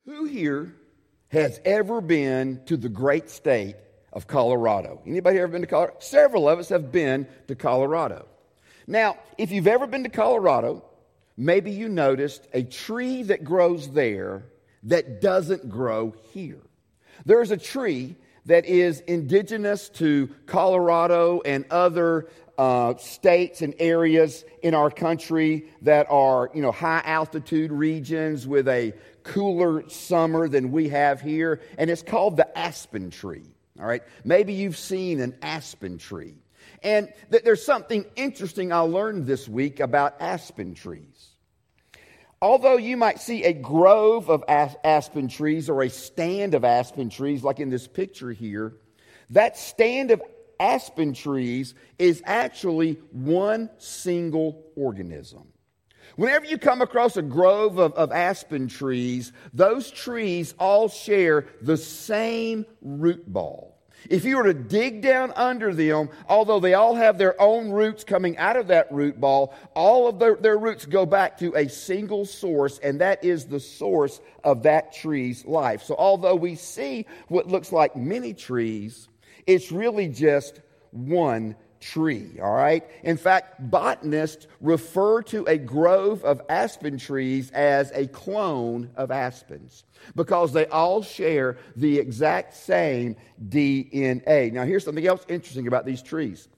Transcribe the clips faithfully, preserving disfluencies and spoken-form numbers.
Who here has ever been to the great state of Colorado? Anybody ever been to Colorado? Several of us have been to Colorado. Now, if you've ever been to Colorado, maybe you noticed a tree that grows there that doesn't grow here. There's a tree that is indigenous to Colorado and other uh, states and areas in our country that are, you know, high altitude regions with a cooler summer than we have here, and it's called the aspen tree. All right, maybe you've seen an aspen tree, and th- there's something interesting I learned this week about aspen trees. Although you might see a grove of as- aspen trees or a stand of aspen trees, like in this picture here, that stand of aspen trees is actually one single organism. Whenever you come across a grove of, of aspen trees, those trees all share the same root ball. If you were to dig down under them, although they all have their own roots coming out of that root ball, all of their, their roots go back to a single source, and that is the source of that tree's life. So although we see what looks like many trees, it's really just one tree, all right? In fact, botanists refer to a grove of aspen trees as a clone of aspens because they all share the exact same D N A. Now, here's something else interesting about these trees.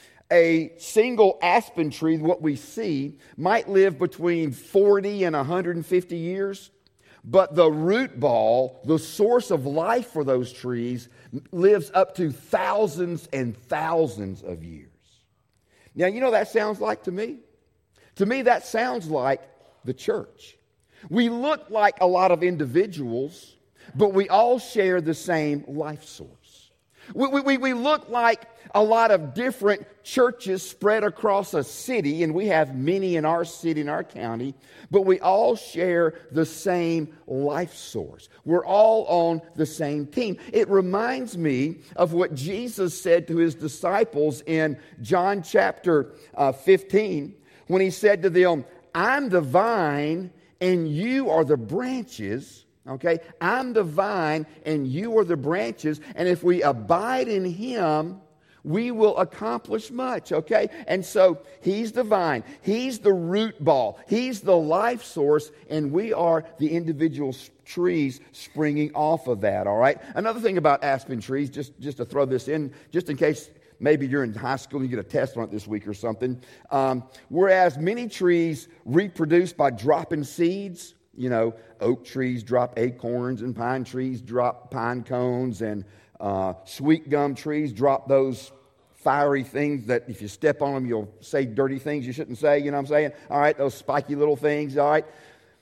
A single aspen tree, what we see, might live between forty and one hundred fifty years. But the root ball, the source of life for those trees, lives up to thousands and thousands of years. Now, you know what that sounds like to me? To me, that sounds like the church. We look like a lot of individuals, but we all share the same life source. We, we, we look like a lot of different churches spread across a city, and we have many in our city, in our county, but we all share the same life source. We're all on the same team. It reminds me of what Jesus said to his disciples in John chapter uh, fifteen, when he said to them, "I'm the vine, and you are the branches." Okay, I'm the vine and you are the branches, and if we abide in him, we will accomplish much, okay? And so he's the vine, he's the root ball, he's the life source, and we are the individual trees springing off of that, all right? Another thing about aspen trees, just, just to throw this in, just in case maybe you're in high school and you get a test on it this week or something, um, whereas many trees reproduce by dropping seeds. You know, oak trees drop acorns, and pine trees drop pine cones, and uh, sweet gum trees drop those fiery things that if you step on them, you'll say dirty things you shouldn't say, you know what I'm saying? All right, those spiky little things, all right?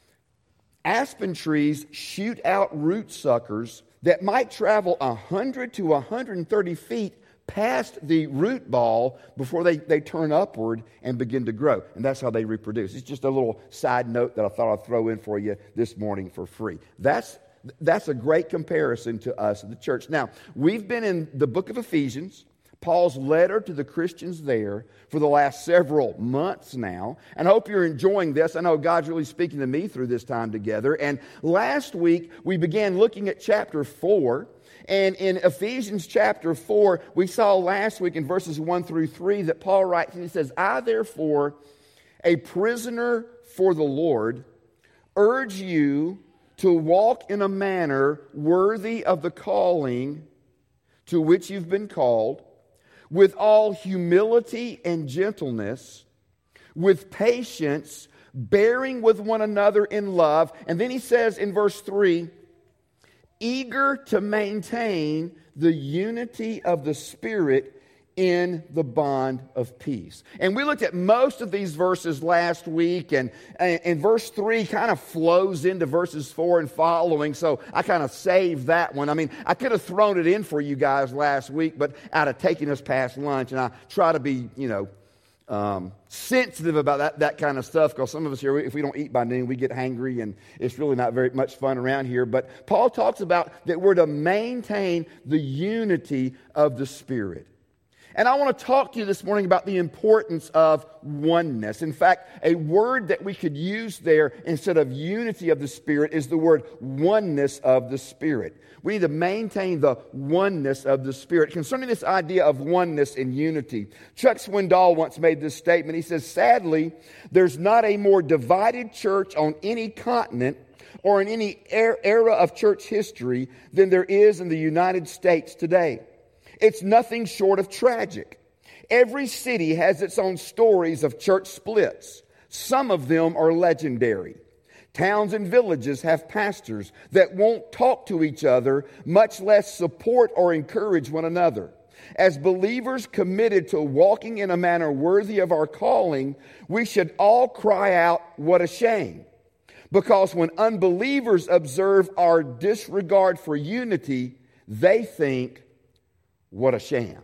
Aspen trees shoot out root suckers that might travel one hundred to one hundred thirty feet past the root ball before they, they turn upward and begin to grow. And that's how they reproduce. It's just a little side note that I thought I'd throw in for you this morning for free. That's that's a great comparison to us, the church. Now, we've been in the book of Ephesians, Paul's letter to the Christians there, for the last several months now. And I hope you're enjoying this. I know God's really speaking to me through this time together. And last week, we began looking at chapter four. And in Ephesians chapter four, we saw last week in verses one through three that Paul writes, and he says, "I therefore, a prisoner for the Lord, urge you to walk in a manner worthy of the calling to which you've been called, with all humility and gentleness, with patience, bearing with one another in love." And then he says in verse three, "eager to maintain the unity of the Spirit in the bond of peace." And we looked at most of these verses last week, and, and, and verse three kind of flows into verses four and following, so I kind of saved that one. I mean, I could have thrown it in for you guys last week, but out of taking us past lunch, and I try to be, you know, Um, sensitive about that, that kind of stuff, because some of us here, if we don't eat by noon, we get hangry, and it's really not very much fun around here. But Paul talks about that we're to maintain the unity of the Spirit. And I want to talk to you this morning about the importance of oneness. In fact, a word that we could use there instead of unity of the Spirit is the word oneness of the Spirit. We need to maintain the oneness of the Spirit. Concerning this idea of oneness and unity, Chuck Swindoll once made this statement. He says, sadly, there's not a more divided church on any continent or in any era of church history than there is in the United States today. It's nothing short of tragic. Every city has its own stories of church splits. Some of them are legendary. Towns and villages have pastors that won't talk to each other, much less support or encourage one another. As believers committed to walking in a manner worthy of our calling, we should all cry out, "What a shame." Because when unbelievers observe our disregard for unity, they think, "What a sham."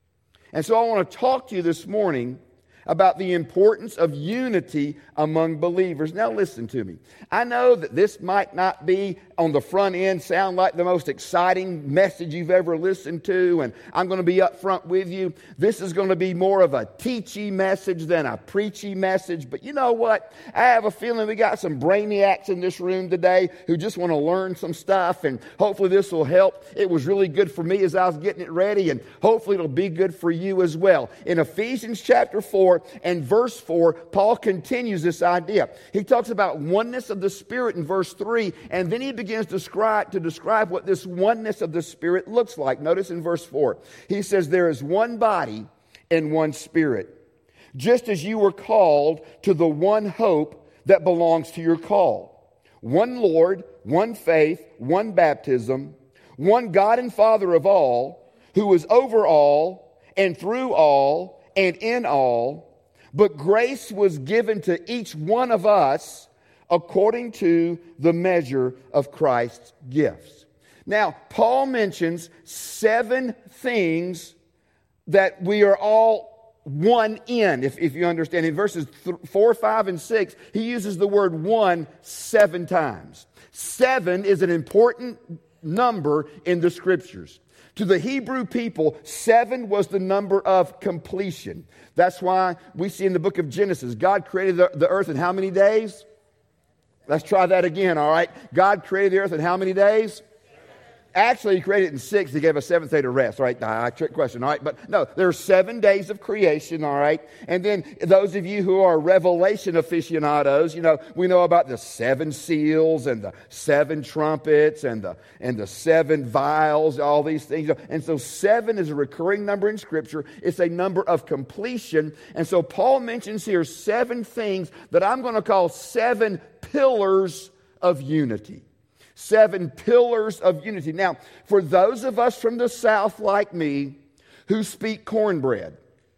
And so I want to talk to you this morning about the importance of unity among believers. Now listen to me. I know that this might not be on the front end sound like the most exciting message you've ever listened to, and I'm going to be up front with you. This is going to be more of a teachy message than a preachy message, but you know what? I have a feeling we got some brainiacs in this room today who just want to learn some stuff, and hopefully this will help. It was really good for me as I was getting it ready, and hopefully it'll be good for you as well. In Ephesians chapter four and verse four, Paul continues this idea. He talks about oneness of the Spirit in verse three, and then he begins to describe, to describe what this oneness of the Spirit looks like. Notice in verse four, he says, "There is one body and one Spirit, just as you were called to the one hope that belongs to your call. One Lord, one faith, one baptism, one God and Father of all, who is over all and through all and in all. But grace was given to each one of us according to the measure of Christ's gifts." Now, Paul mentions seven things that we are all one in, if, if you understand. In verses th- four, five, and six, he uses the word one seven times. Seven is an important number in the Scriptures. To the Hebrew people, seven was the number of completion. That's why we see in the book of Genesis, God created the, the earth in how many days? Let's try that again, all right? God created the earth in how many days? Actually, he created it in six. He gave a seventh day to rest, all right? Nah, trick question, all right? But no, there are seven days of creation, all right? And then those of you who are Revelation aficionados, you know, we know about the seven seals and the seven trumpets and the and the seven vials, all these things. And so seven is a recurring number in Scripture. It's a number of completion. And so Paul mentions here seven things that I'm going to call seven pillars of unity. Seven pillars of unity. Now, for those of us from the South like me who speak cornbread,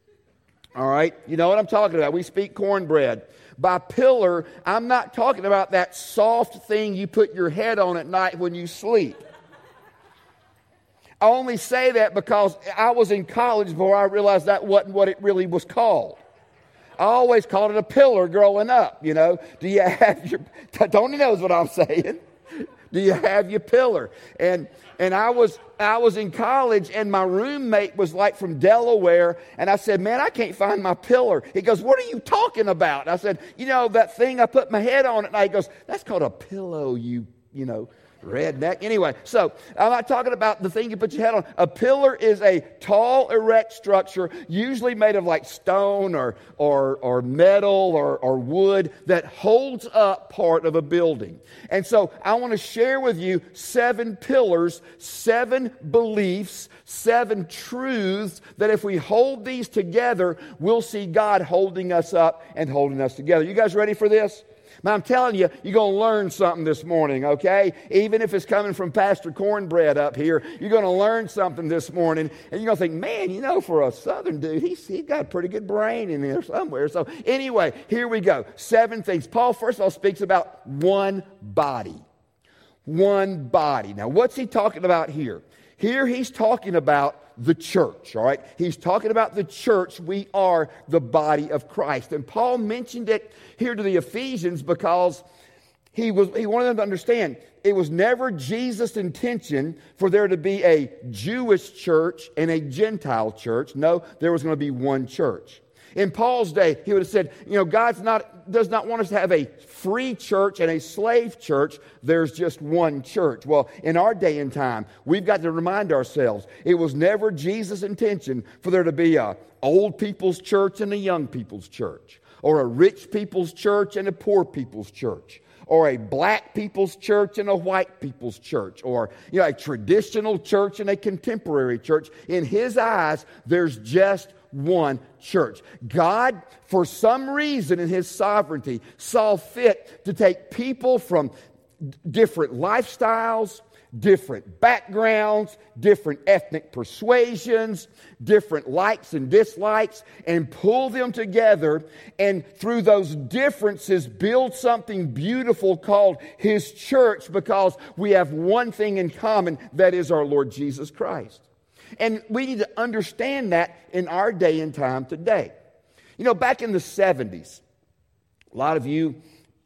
all right, you know what I'm talking about. We speak cornbread. By pillar, I'm not talking about that soft thing you put your head on at night when you sleep. I only say that because I was in college before I realized that wasn't what it really was called. I always called it a pillar growing up, you know. Do you have your... Tony knows what I'm saying. Do you have your pillar? And and I was I was in college, and my roommate was like from Delaware, and I said, "Man, I can't find my pillar." He goes, "What are you talking about?" I said, "You know, that thing I put my head on at night." He goes, "That's called a pillow, you, you know, redneck." Anyway, so I'm not talking about the thing you put your head on. A pillar is a tall, erect structure, usually made of like stone or or or metal or, or wood, that holds up part of a building. And so I want to share with you seven pillars, seven beliefs, seven truths that if we hold these together, we'll see God holding us up and holding us together. You guys ready for this? Now, I'm telling you, you're going to learn something this morning, okay? Even if it's coming from Pastor Cornbread up here, you're going to learn something this morning. And you're going to think, man, you know, for a Southern dude, he's, he's got a pretty good brain in there somewhere. So anyway, here we go. Seven things. Paul, first of all, speaks about one body. One body. Now, what's he talking about here? Here he's talking about the church, all right? He's talking about the church. We are the body of Christ. And Paul mentioned it here to the Ephesians because he was he wanted them to understand it was never Jesus' intention for there to be a Jewish church and a Gentile church. No, there was going to be one church. In Paul's day, he would have said, you know, God's not does not want us to have a free church and a slave church. There's just one church. Well, in our day and time, we've got to remind ourselves, it was never Jesus' intention for there to be a old people's church and a young people's church, or a rich people's church and a poor people's church, or a black people's church and a white people's church, or you know, a traditional church and a contemporary church. In His eyes, there's just one church. God, for some reason in His sovereignty, saw fit to take people from different lifestyles, different backgrounds, different ethnic persuasions, different likes and dislikes, and pull them together, and through those differences build something beautiful called His church, because we have one thing in common, that is our Lord Jesus Christ. And we need to understand that in our day and time today. You know, back in the seventies, a lot of you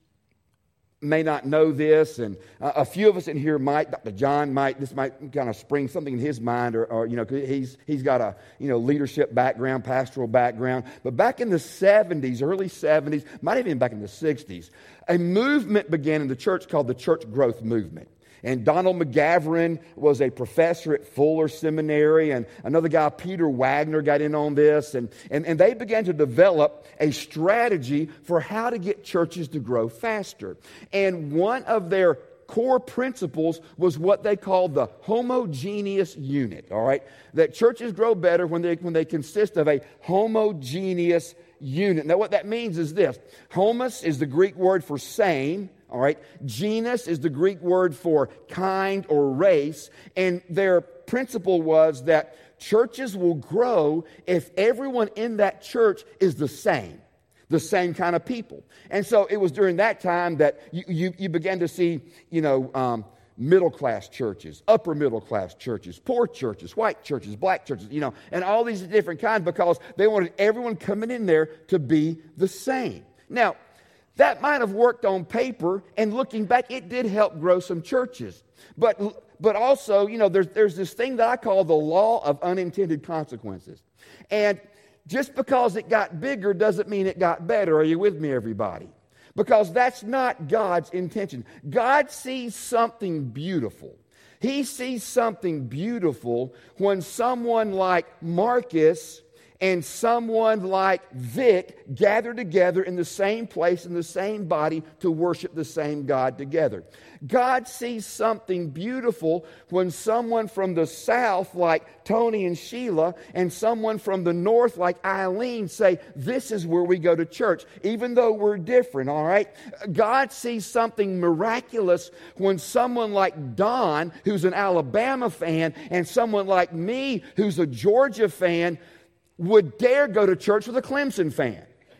may not know this, and uh, a few of us in here might. Doctor John might. This might kind of spring something in his mind, or, or you know, he's he's got a you know leadership background, pastoral background. But back in the seventies, early seventies, might have been back in the sixties, a movement began in the church called the Church Growth Movement. And Donald McGavran was a professor at Fuller Seminary, and another guy, Peter Wagner, got in on this. And, and, and they began to develop a strategy for how to get churches to grow faster. And one of their core principles was what they called the homogeneous unit, all right? That churches grow better when they, when they consist of a homogeneous unit. Now, what that means is this. Homos is the Greek word for same. All right, genus is the Greek word for kind or race, and their principle was that churches will grow if everyone in that church is the same, the same kind of people. And so it was during that time that you, you, you began to see, you know, um, middle-class churches, upper middle-class churches, poor churches, white churches, black churches, you know, and all these different kinds, because they wanted everyone coming in there to be the same. Now, that might have worked on paper, and looking back, it did help grow some churches. But but also, you know, there's, there's this thing that I call the law of unintended consequences. And just because it got bigger doesn't mean it got better. Are you with me, everybody? Because that's not God's intention. God sees something beautiful. He sees something beautiful when someone like Marcus and someone like Vic gather together in the same place, in the same body, to worship the same God together. God sees something beautiful when someone from the south like Tony and Sheila and someone from the north like Eileen say, this is where we go to church, even though we're different, all right? God sees something miraculous when someone like Don, who's an Alabama fan, and someone like me, who's a Georgia fan, would dare go to church with a Clemson fan.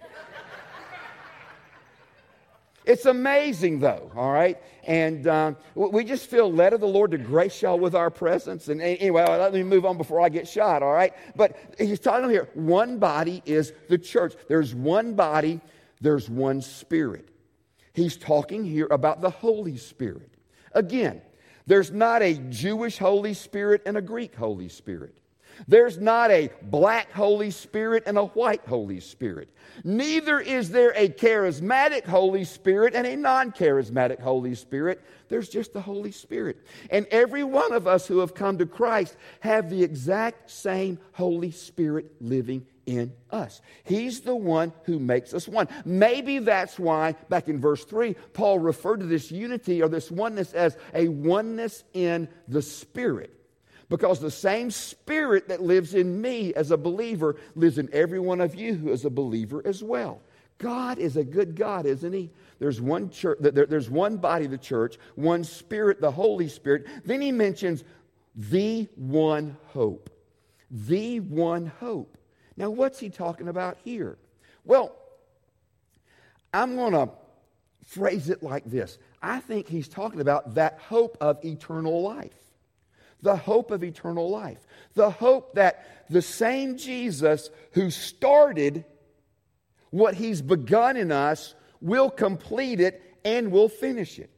It's amazing, though, all right? And um, we just feel led of the Lord to grace y'all with our presence. And anyway, let me move on before I get shot, all right? But he's talking here, one body is the church. There's one body, there's one Spirit. He's talking here about the Holy Spirit. Again, there's not a Jewish Holy Spirit and a Greek Holy Spirit. There's not a black Holy Spirit and a white Holy Spirit. Neither is there a charismatic Holy Spirit and a non-charismatic Holy Spirit. There's just the Holy Spirit. And every one of us who have come to Christ have the exact same Holy Spirit living in us. He's the one who makes us one. Maybe that's why, back in verse three, Paul referred to this unity or this oneness as a oneness in the Spirit. Because the same Spirit that lives in me as a believer lives in every one of you who is a believer as well. God is a good God, isn't He? There's one church, there's one body, the church, one Spirit, the Holy Spirit. Then he mentions the one hope. The one hope. Now, what's he talking about here? Well, I'm going to phrase it like this. I think he's talking about that hope of eternal life. The hope of eternal life. The hope that the same Jesus who started what He's begun in us will complete it and will finish it.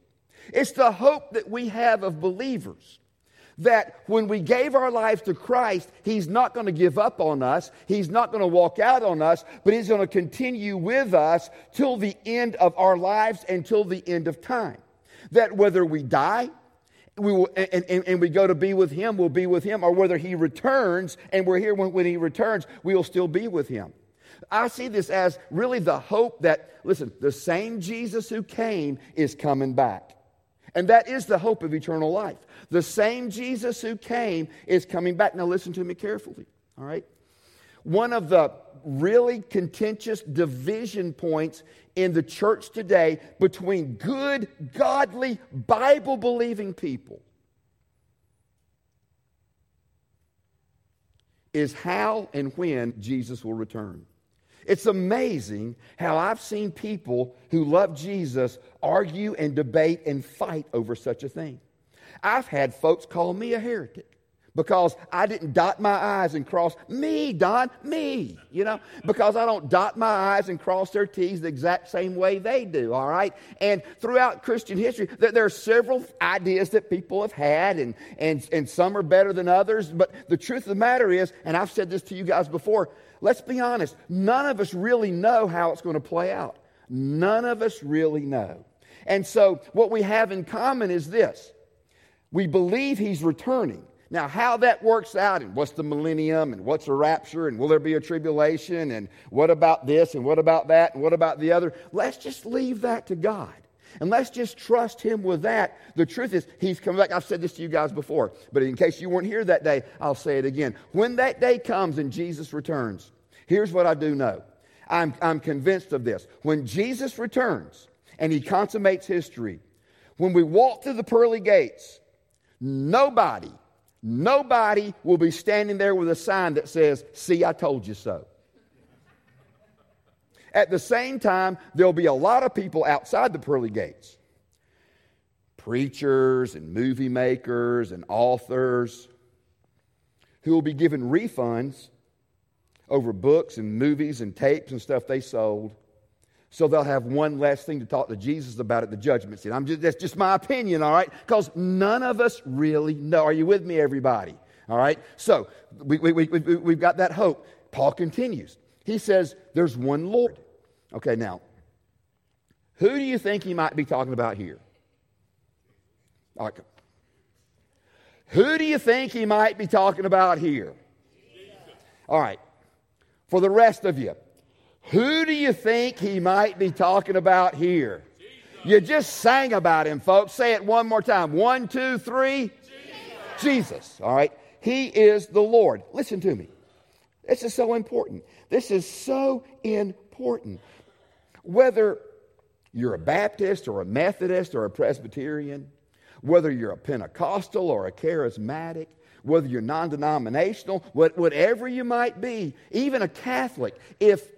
It's the hope that we have of believers. That when we gave our lives to Christ, He's not going to give up on us. He's not going to walk out on us, but He's going to continue with us till the end of our lives and till the end of time. That whether we die we will, and, and, and we go to be with Him, we'll be with Him, or whether He returns and we're here when, when He returns, we will still be with Him. I see this as really the hope that, listen, the same Jesus who came is coming back. And that is the hope of eternal life. The same Jesus who came is coming back. Now listen to me carefully, all right? One of the really contentious division points in the church today between good, godly, Bible-believing people is how and when Jesus will return. It's amazing how I've seen people who love Jesus argue and debate and fight over such a thing. I've had folks call me a heretic because I didn't dot my I's and cross, me, Don, me, you know, because I don't dot my I's and cross their T's the exact same way they do, all right? And throughout Christian history, there, there are several ideas that people have had, and, and, and some are better than others, but the truth of the matter is, and I've said this to you guys before, let's be honest, none of us really know how it's going to play out. None of us really know. And so what we have in common is this. We believe He's returning. Now, how that works out, and what's the millennium, and what's a rapture, and will there be a tribulation, and what about this, and what about that, and what about the other? Let's just leave that to God. And let's just trust Him with that. The truth is, He's coming back. I've said this to you guys before, but in case you weren't here that day, I'll say it again. When that day comes and Jesus returns, here's what I do know. I'm, I'm convinced of this. When Jesus returns and He consummates history, when we walk through the pearly gates, nobody, nobody will be standing there with a sign that says, "See, I told you so." At the same time, there'll be a lot of people outside the pearly gates. Preachers and movie makers and authors who will be given refunds over books and movies and tapes and stuff they sold. So they'll have one less thing to talk to Jesus about at the judgment seat. I'm just, that's just my opinion, all right? Because none of us really know. Are you with me, everybody? All right? So we, we, we, we've got that hope. Paul continues. He says, there's one Lord. Okay, now, who do you think he might be talking about here? All right. Who do you think he might be talking about here? All right. For the rest of you, who do you think he might be talking about here? You just sang about Him, folks. Say it one more time. One, two, three. Jesus. Jesus. All right. He is the Lord. Listen to me. This is so important. This is so important. Whether you're a Baptist or a Methodist or a Presbyterian, whether you're a Pentecostal or a charismatic, whether you're non-denominational, whatever you might be, even a Catholic, if,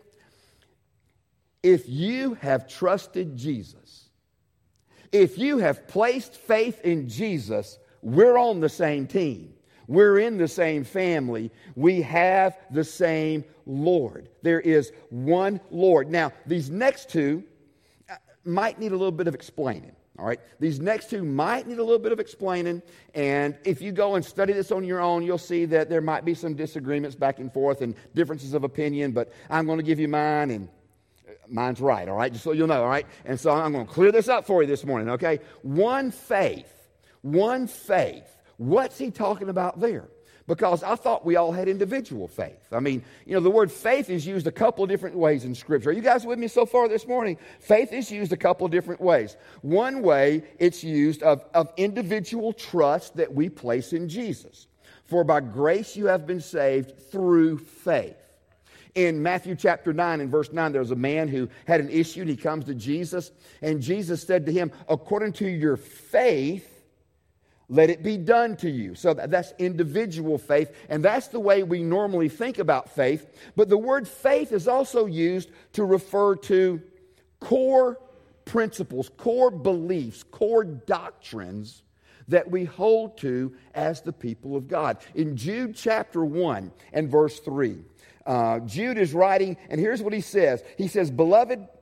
if you have trusted Jesus, if you have placed faith in Jesus, we're on the same team. We're in the same family. We have the same Lord. There is one Lord. Now, these next two might need a little bit of explaining. All right? These next two might need a little bit of explaining. And if you go and study this on your own, you'll see that there might be some disagreements back and forth and differences of opinion. But I'm going to give you mine, and mine's right. All right? Just so you'll know. All right? And so I'm going to clear this up for you this morning. Okay? One faith. One faith. What's he talking about there? Because I thought we all had individual faith. I mean, you know, the word faith is used a couple of different ways in Scripture. Are you guys with me so far this morning? Faith is used a couple of different ways. One way, it's used of, of individual trust that we place in Jesus. For by grace you have been saved through faith. In Matthew chapter nine and verse nine, there was a man who had an issue, and he comes to Jesus, and Jesus said to him, according to your faith, let it be done to you. So that's individual faith, and that's the way we normally think about faith. But the word faith is also used to refer to core principles, core beliefs, core doctrines that we hold to as the people of God. In Jude chapter one and verse three, uh, Jude is writing, and here's what he says. He says, beloved,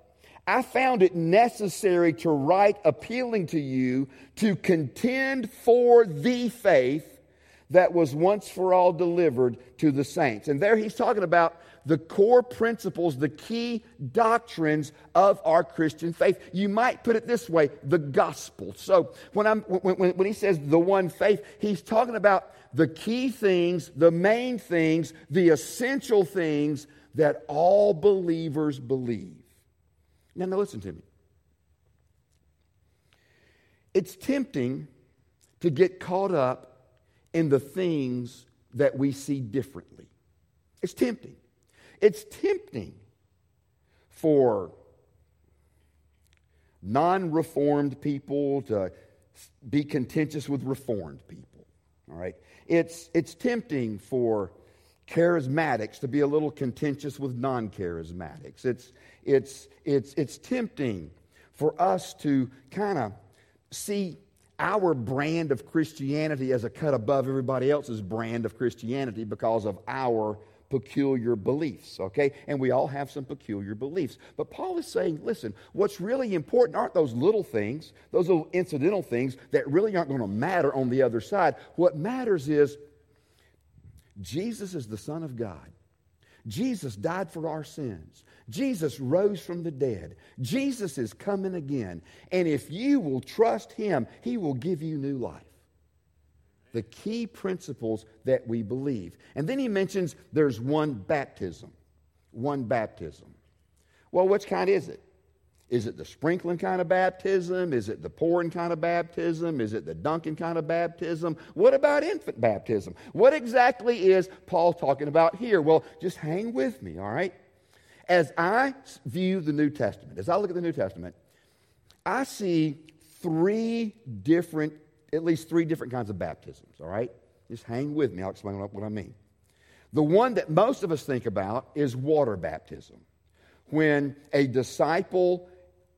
I found it necessary to write appealing to you to contend for the faith that was once for all delivered to the saints. And there he's talking about the core principles, the key doctrines of our Christian faith. You might put it this way, the gospel. So when, I'm, when, when, when he says the one faith, he's talking about the key things, the main things, the essential things that all believers believe. Now, now listen to me. It's tempting to get caught up in the things that we see differently. It's tempting. It's tempting for non-reformed people to be contentious with reformed people. All right? It's, it's tempting for charismatics to be a little contentious with non-charismatics. It's, it's, it's, it's tempting for us to kind of see our brand of Christianity as a cut above everybody else's brand of Christianity because of our peculiar beliefs, okay? And we all have some peculiar beliefs. But Paul is saying, listen, what's really important aren't those little things, those little incidental things that really aren't going to matter on the other side. What matters is Jesus is the Son of God. Jesus died for our sins. Jesus rose from the dead. Jesus is coming again. And if you will trust Him, He will give you new life. The key principles that we believe. And then he mentions there's one baptism. One baptism. Well, which kind is it? Is it the sprinkling kind of baptism? Is it the pouring kind of baptism? Is it the dunking kind of baptism? What about infant baptism? What exactly is Paul talking about here? Well, just hang with me, all right? As I view the New Testament, as I look at the New Testament, I see three different, at least three different kinds of baptisms, all right? Just hang with me. I'll explain what I mean. The one that most of us think about is water baptism. When a disciple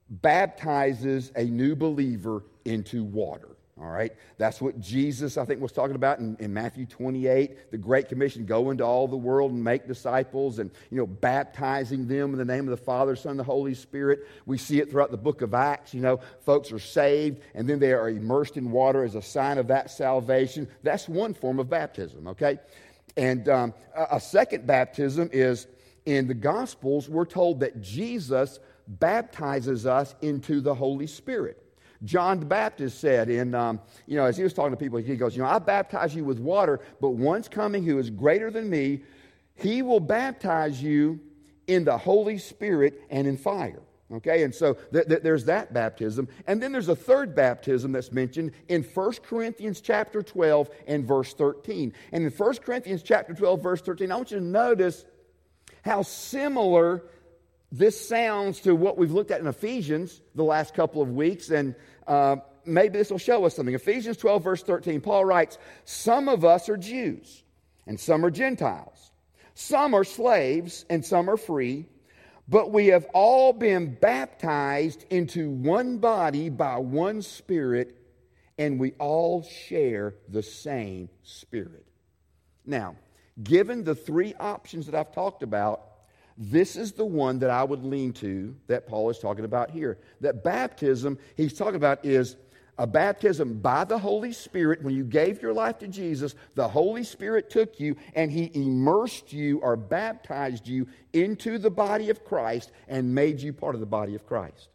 baptizes a new believer into water. All right? That's what Jesus, I think, was talking about in, in Matthew twenty-eight, the Great Commission, go into all the world and make disciples and, you know, baptizing them in the name of the Father, Son, and the Holy Spirit. We see it throughout the book of Acts. You know, folks are saved and then they are immersed in water as a sign of that salvation. That's one form of baptism, okay? And um, a, a second baptism is in the Gospels, we're told that Jesus baptizes us into the Holy Spirit. John the Baptist said in, um, you know, as he was talking to people, he goes, you know, I baptize you with water, but one's coming who is greater than me. He will baptize you in the Holy Spirit and in fire. Okay, and so th- th- there's that baptism. And then there's a third baptism that's mentioned in First Corinthians chapter twelve and verse thirteen. And in First Corinthians chapter twelve, verse thirteen, I want you to notice how similar this sounds to what we've looked at in Ephesians the last couple of weeks, and uh, maybe this will show us something. Ephesians twelve, verse thirteen, Paul writes, some of us are Jews, and some are Gentiles. Some are slaves, and some are free, but we have all been baptized into one body by one Spirit, and we all share the same Spirit. Now, given the three options that I've talked about, this is the one that I would lean to that Paul is talking about here. That baptism he's talking about is a baptism by the Holy Spirit. When you gave your life to Jesus, the Holy Spirit took you and He immersed you or baptized you into the body of Christ and made you part of the body of Christ.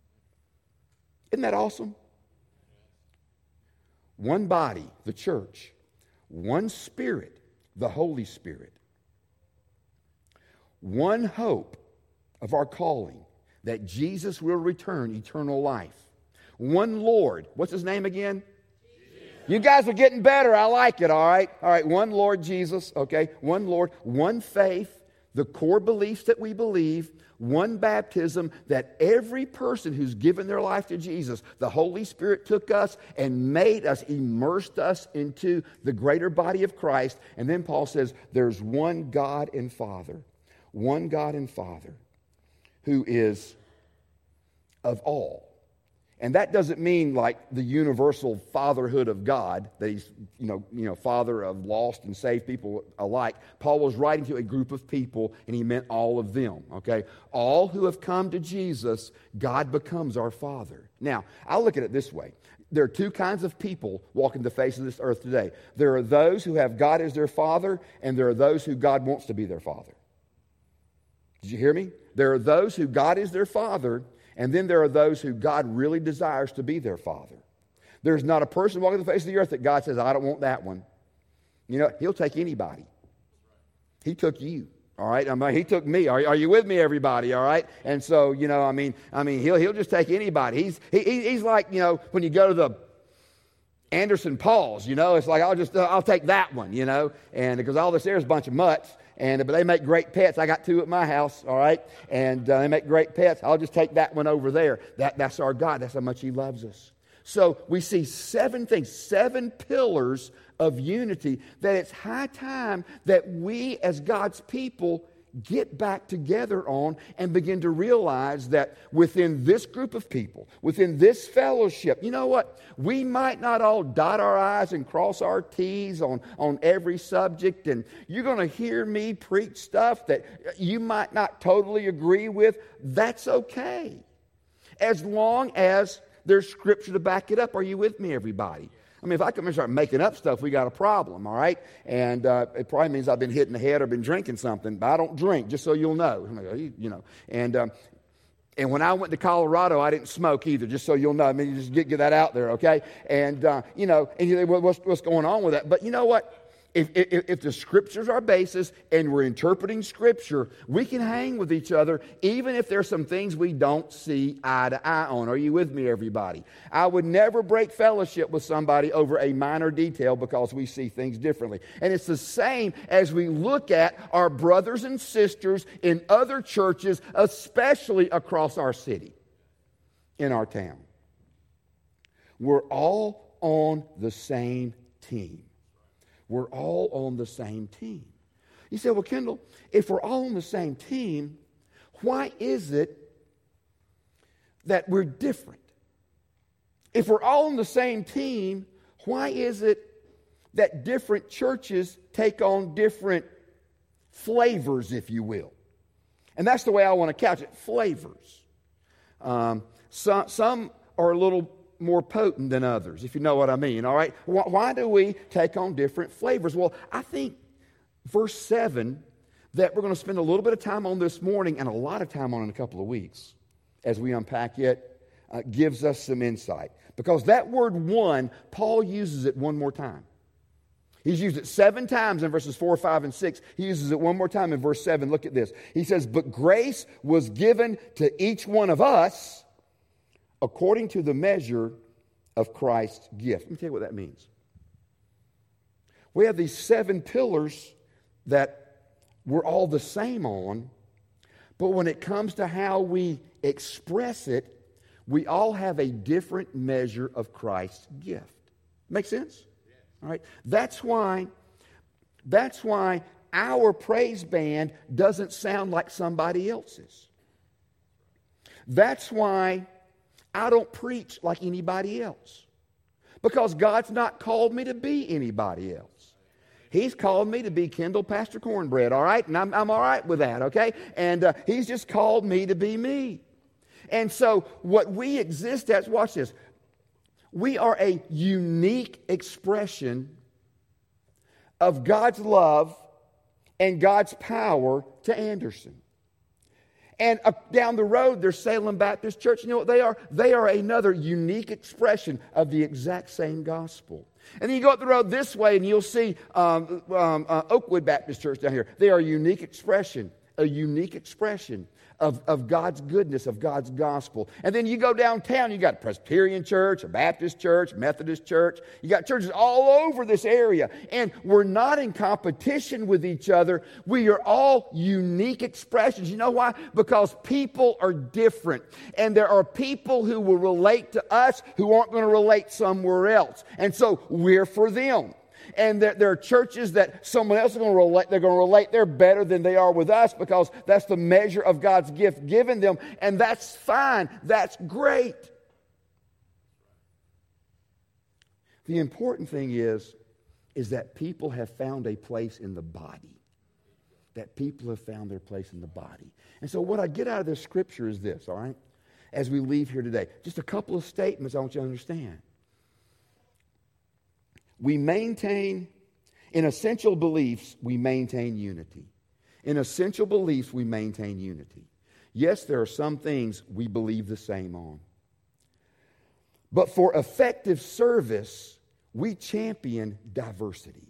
Isn't that awesome? One body, the church. One Spirit, the Holy Spirit. One hope of our calling, that Jesus will return eternal life. One Lord. What's His name again? Jesus. You guys are getting better. I like it, all right? All right, one Lord Jesus, okay? One Lord, one faith, the core beliefs that we believe, one baptism, that every person who's given their life to Jesus, the Holy Spirit took us and made us, immersed us into the greater body of Christ. And then Paul says, there's one God and Father. One God and Father who is of all And that doesn't mean like the universal fatherhood of God, that he's, you know, you know, father of lost and saved people alike. Paul was writing to a group of people, and he meant all of them, okay? All who have come to Jesus, God becomes our Father. Now, I'll look at it this way. There are two kinds of people walking the face of this earth today. There are those who have God as their Father, and there are those who God wants to be their Father. Did you hear me? There are those who God is their Father, and then there are those who God really desires to be their Father. There's not a person walking the face of the earth that God says, I don't want that one. You know, he'll take anybody. He took you, all right? I mean, he took me. Are, are you with me, everybody, all right? And so, you know, I mean, I mean, he'll he'll just take anybody. He's he, he's like, you know, when you go to the Anderson Paul's, you know, it's like, I'll just, uh, I'll take that one, you know, and because all this there is a bunch of mutts. And but they make great pets. I got two at my house, all right? And uh, they make great pets. I'll just take that one over there. That, that's our God. That's how much he loves us. So we see seven things, seven pillars of unity, that it's high time that we as God's people get back together on and begin to realize that within this group of people, within this fellowship, you know what? We might not all dot our I's and cross our T's on, on every subject, and you're going to hear me preach stuff that you might not totally agree with. That's okay, as long as there's Scripture to back it up. Are you with me, everybody? I mean, if I come and start making up stuff, we got a problem, all right? And uh, it probably means I've been hit in the head or been drinking something, but I don't drink, just so you'll know. You know, and um, and when I went to Colorado, I didn't smoke either, just so you'll know. I mean, you just get, get that out there, okay? And, uh, you know, and you think, well, what's, what's going on with that? But you know what? If, if, if the Scripture's our basis and we're interpreting Scripture, we can hang with each other even if there's some things we don't see eye to eye on. Are you with me, everybody? I would never break fellowship with somebody over a minor detail because we see things differently. And it's the same as we look at our brothers and sisters in other churches, especially across our city, in our town. We're all on the same team. We're all on the same team. You say, well, Kendall, if we're all on the same team, why is it that we're different? If we're all on the same team, why is it that different churches take on different flavors, if you will? And that's the way I want to couch it, flavors. Um, some, some are a little more potent than others, if you know what I mean, all right? Why, why do we take on different flavors? Well, I think verse seven, that we're going to spend a little bit of time on this morning and a lot of time on in a couple of weeks as we unpack it, uh, gives us some insight. Because that word one, Paul uses it one more time. He's used it seven times in verses four, five, and six. He uses it one more time in verse seven. Look at this. He says, but grace was given to each one of us according to the measure of Christ's gift. Let me tell you what that means. We have these seven pillars that we're all the same on, but when it comes to how we express it, we all have a different measure of Christ's gift. Make sense? All right. That's why, that's why our praise band doesn't sound like somebody else's. That's why I don't preach like anybody else, because God's not called me to be anybody else. He's called me to be Kendall Pastor Cornbread, all right? And I'm, I'm all right with that, okay? And uh, he's just called me to be me. And so what we exist as, watch this, we are a unique expression of God's love and God's power to Anderson. And uh, down the road, there's Salem Baptist Church. You know what they are? They are another unique expression of the exact same gospel. And then you go up the road this way, and you'll see um, um, uh, Oakwood Baptist Church down here. They are a unique expression, a unique expression of, of God's goodness, of God's gospel. And then you go downtown, you got a Presbyterian church, a Baptist church, Methodist church. You got churches all over this area. And we're not in competition with each other. We are all unique expressions. You know why? Because people are different. And there are people who will relate to us who aren't going to relate somewhere else. And so we're for them. And there, there are churches that someone else is going to relate. They're going to relate. They're better than they are with us because that's the measure of God's gift given them. And that's fine. That's great. The important thing is, is that people have found a place in the body. That people have found their place in the body. And so what I get out of this scripture is this, all right? As we leave here today, just a couple of statements I want you to understand. We maintain, in essential beliefs, we maintain unity. In essential beliefs, we maintain unity. Yes, there are some things we believe the same on. But for effective service, we champion diversity.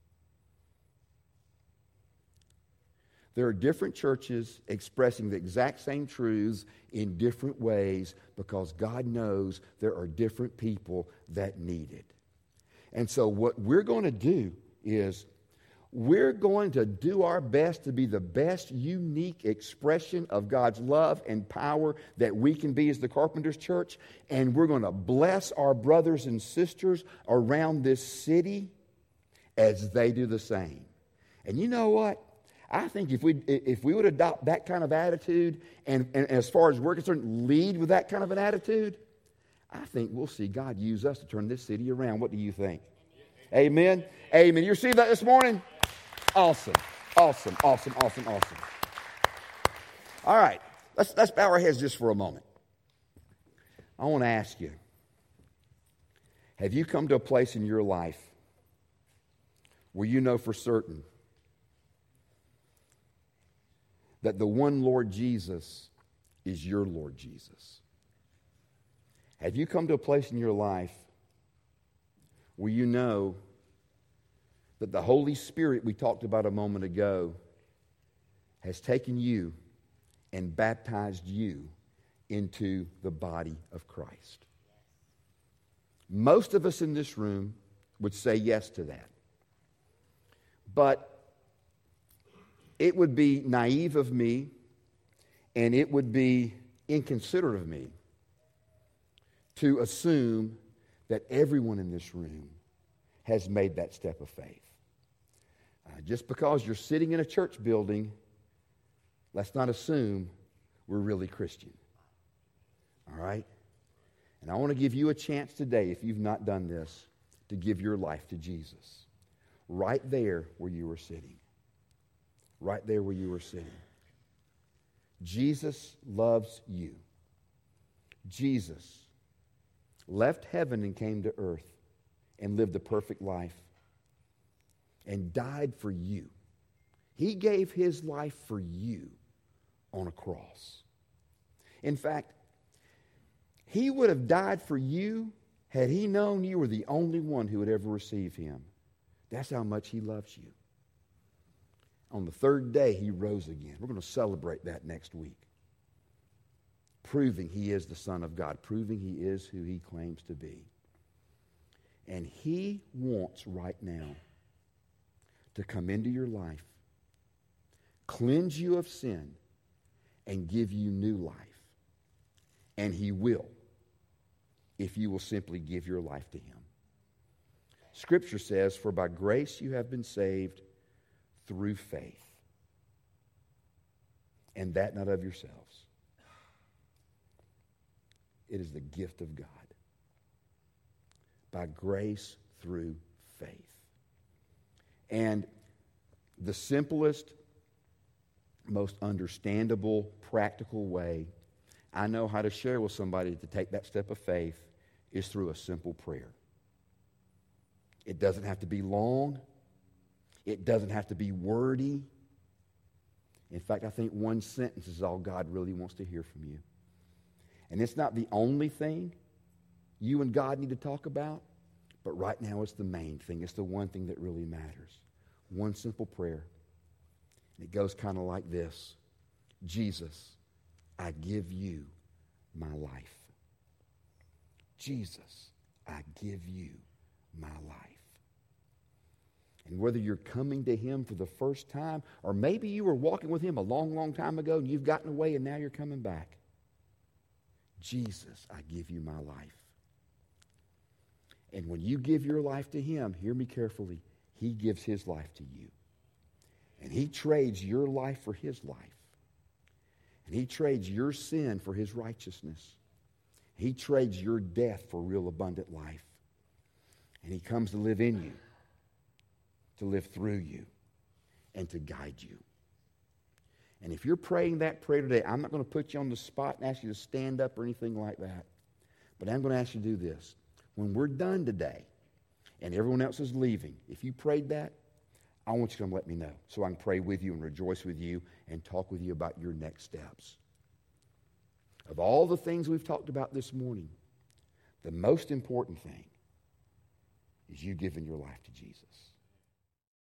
There are different churches expressing the exact same truths in different ways because God knows there are different people that need it. And so what we're going to do is we're going to do our best to be the best unique expression of God's love and power that we can be as the Carpenters Church. And we're going to bless our brothers and sisters around this city as they do the same. And you know what? I think if we if we would adopt that kind of attitude and, and as far as we're concerned, lead with that kind of an attitude, I think we'll see God use us to turn this city around. What do you think? Amen? Amen. You received that this morning? Awesome. Awesome. Awesome. Awesome. Awesome. All right. Let's, let's bow our heads just for a moment. I want to ask you, have you come to a place in your life where you know for certain that the one Lord Jesus is your Lord Jesus? Have you come to a place in your life where you know that the Holy Spirit we talked about a moment ago has taken you and baptized you into the body of Christ? Most of us in this room would say yes to that. But it would be naive of me, and it would be inconsiderate of me to assume that everyone in this room has made that step of faith. Uh, just because you're sitting in a church building, let's not assume we're really Christian. All right? And I want to give you a chance today, if you've not done this, to give your life to Jesus. Right there where you were sitting. Right there where you were sitting. Jesus loves you. Jesus left heaven and came to earth and lived a perfect life and died for you. He gave his life for you on a cross. In fact, he would have died for you had he known you were the only one who would ever receive him. That's how much he loves you. On the third day, he rose again. We're going to celebrate that next week. Proving he is the Son of God. Proving he is who he claims to be. And he wants right now to come into your life, cleanse you of sin, and give you new life. And he will, if you will simply give your life to him. Scripture says, "For by grace you have been saved through faith, and that not of yourselves. It is the gift of God. By grace through faith." And the simplest, most understandable, practical way I know how to share with somebody to take that step of faith is through a simple prayer. It doesn't have to be long. It doesn't have to be wordy. In fact, I think one sentence is all God really wants to hear from you. And it's not the only thing you and God need to talk about, but right now it's the main thing. It's the one thing that really matters. One simple prayer. And it goes kind of like this. Jesus, I give you my life. Jesus, I give you my life. And whether you're coming to him for the first time, or maybe you were walking with him a long, long time ago and you've gotten away and now you're coming back. Jesus, I give you my life. And when you give your life to him, hear me carefully, he gives his life to you. And he trades your life for his life. And he trades your sin for his righteousness. He trades your death for real abundant life. And he comes to live in you, to live through you, and to guide you. And if you're praying that prayer today, I'm not going to put you on the spot and ask you to stand up or anything like that. But I'm going to ask you to do this. When we're done today and everyone else is leaving, if you prayed that, I want you to come let me know so I can pray with you and rejoice with you and talk with you about your next steps. Of all the things we've talked about this morning, the most important thing is you giving your life to Jesus.